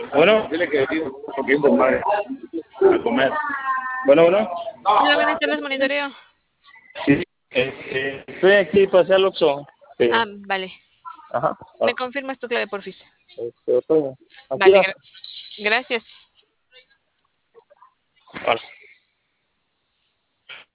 Bueno, Dile que tiene un poquito más a comer. bueno. Hola, buenas tardes, monitoreo. Sí, estoy aquí para hacer el Oxxo. Sí. Ah, vale. Ajá. ¿Me confirmas tu clave, porfis? Otoño. Aquí Vale, va. gracias. Vale.